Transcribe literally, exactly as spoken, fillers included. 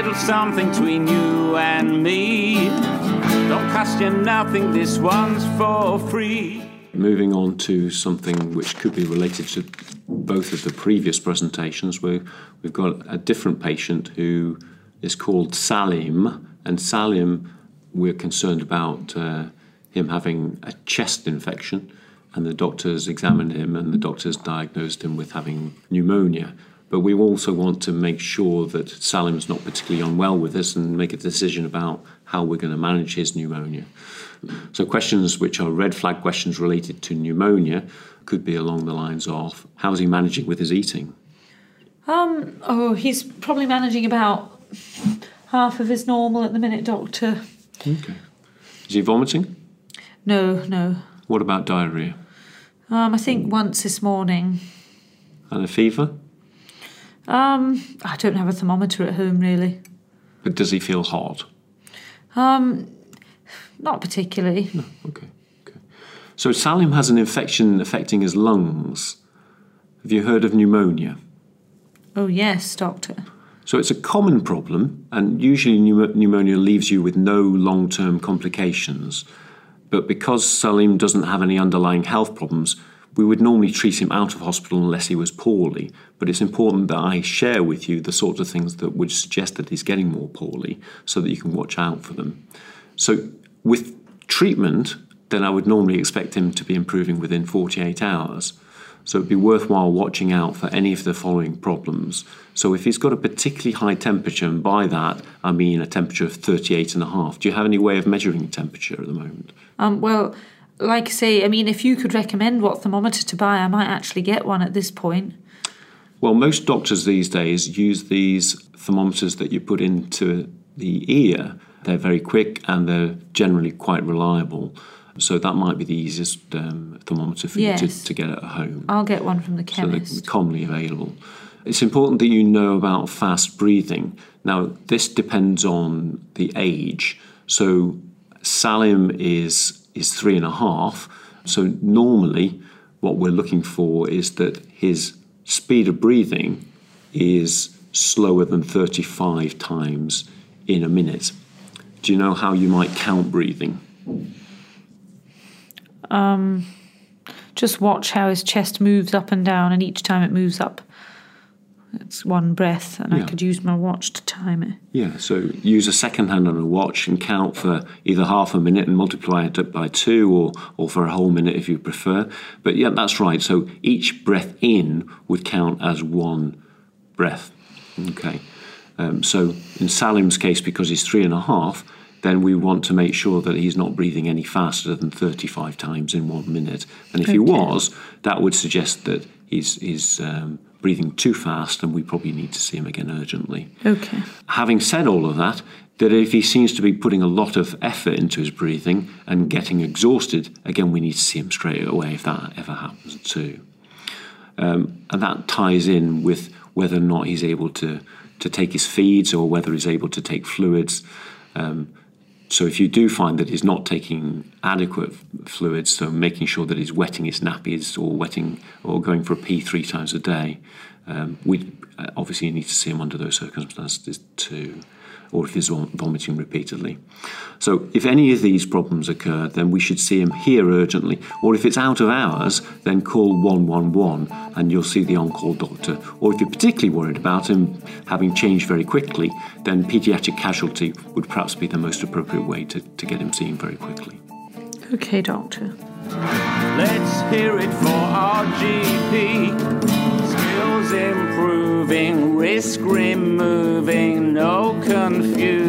little something between you and me. Don't cost you nothing, this one's for free. Moving on to something which could be related to both of the previous presentations, where we've got a different patient who is called Salim, and Salim, we're concerned about uh, him having a chest infection, and the doctors examined him and the doctors diagnosed him with having pneumonia. But we also want to make sure that Salim's not particularly unwell with us and make a decision about how we're going to manage his pneumonia. So questions which are red flag questions related to pneumonia could be along the lines of, how's he managing with his eating? Um, oh, he's probably managing about half of his normal at the minute, doctor. Okay. Is he vomiting? No, no. What about diarrhoea? Um, I think once this morning. And a fever? Um, I don't have a thermometer at home, really. But does he feel hot? Um, not particularly. No, okay, okay. So Salim has an infection affecting his lungs. Have you heard of pneumonia? Oh, yes, doctor. So it's a common problem, and usually pneumonia leaves you with no long-term complications. But because Salim doesn't have any underlying health problems, we would normally treat him out of hospital unless he was poorly. But it's important that I share with you the sorts of things that would suggest that he's getting more poorly so that you can watch out for them. So with treatment, then I would normally expect him to be improving within forty-eight hours. So it'd be worthwhile watching out for any of the following problems. So if he's got a particularly high temperature, and by that I mean a temperature of thirty-eight and a half, do you have any way of measuring temperature at the moment? Um, well, like I say, I mean, if you could recommend what thermometer to buy, I might actually get one at this point. Well, most doctors these days use these thermometers that you put into the ear. They're very quick and they're generally quite reliable. So that might be the easiest um, thermometer for yes. you to, to get at home. I'll get one from the chemist. So they're commonly available. It's important that you know about fast breathing. Now, this depends on the age. So Salim is is three and a half. So normally what we're looking for is that his speed of breathing is slower than thirty-five times in a minute. Do you know how you might count breathing? Um, just watch how his chest moves up and down, and each time it moves up, it's one breath, and yeah. I could use my watch to time it. Yeah, so use a second hand on a watch and count for either half a minute and multiply it by two, or, or for a whole minute if you prefer. But yeah, that's right. So each breath in would count as one breath. Okay. Um, so in Salim's case, because he's three and a half, then we want to make sure that he's not breathing any faster than thirty-five times in one minute. And if okay. he was, that would suggest that he's, he's um, breathing too fast, and we probably need to see him again urgently. Okay. Having said all of that, that if he seems to be putting a lot of effort into his breathing and getting exhausted, again, we need to see him straight away if that ever happens too. Um, and that ties in with whether or not he's able to, to take his feeds or whether he's able to take fluids. Um, So if you do find that he's not taking adequate fluids, so making sure that he's wetting his nappies or wetting or going for a pee three times a day, um, we obviously need to see him under those circumstances too, or if he's vomiting repeatedly. So if any of these problems occur, then we should see him here urgently, or if it's out of hours, then call one one one and you'll see the on-call doctor. Or if you're particularly worried about him having changed very quickly, then paediatric casualty would perhaps be the most appropriate way to, to get him seen very quickly. Okay, doctor. Let's hear it for our G P. Skills improving, risk removing, no confusion.